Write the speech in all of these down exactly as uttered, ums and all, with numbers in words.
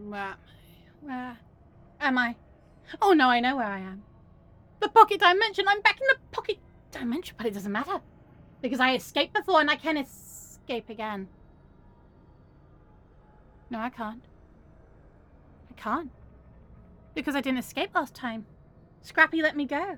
Where, where am I? Oh no, I know where I am. The pocket dimension! I'm back in the pocket dimension, but it doesn't matter. Because I escaped before and I can escape again. No, I can't. I can't. Because I didn't escape last time. Scrappy let me go.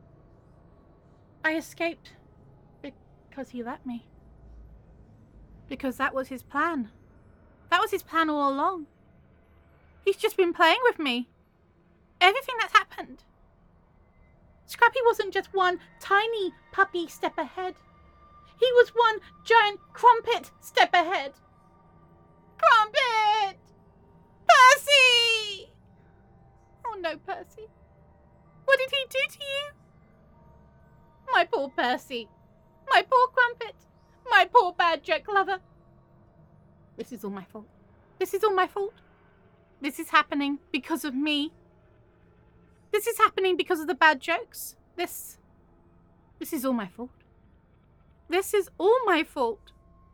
I escaped because he let me. Because that was his plan. That was his plan all along. He's just been playing with me. Everything that's happened. Scrappy wasn't just one tiny puppy step ahead. He was one giant crumpet step ahead. Crumpet! Percy! Oh no, Percy. What did he do to you? My poor Percy. My poor Crumpet. My poor bad joke lover. This is all my fault. This is all my fault. This is happening because of me. This is happening because of the bad jokes. This... This is all my fault. This is all my fault.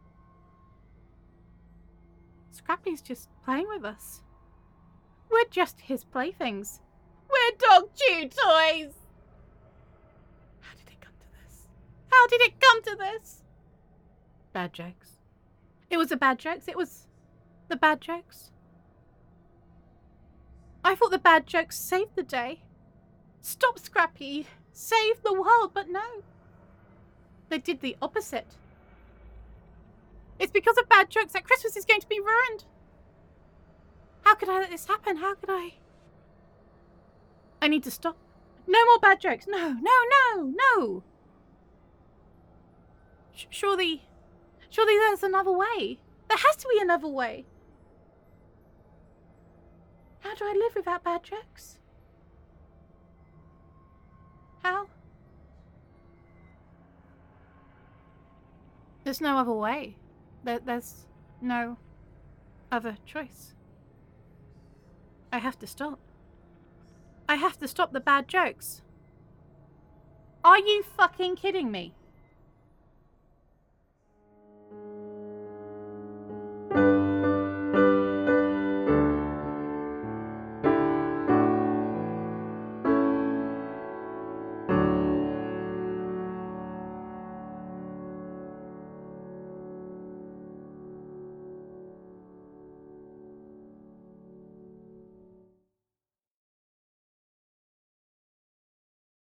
Scrappy's just playing with us. We're just his playthings. We're dog chew toys! How did it come to this? How did it come to this? Bad jokes. It was the bad jokes. It was the bad jokes. I thought the bad jokes saved the day. Stop, Scrappy. Save the world, but no. They did the opposite. It's because of bad jokes that Christmas is going to be ruined. How could I let this happen? How could I? I need to stop. No more bad jokes. No, no, no, no. Sh- surely, surely there's another way. There has to be another way. How do I live without bad jokes? How? There's no other way. There, there's no other choice. I have to stop. I have to stop the bad jokes. Are you fucking kidding me?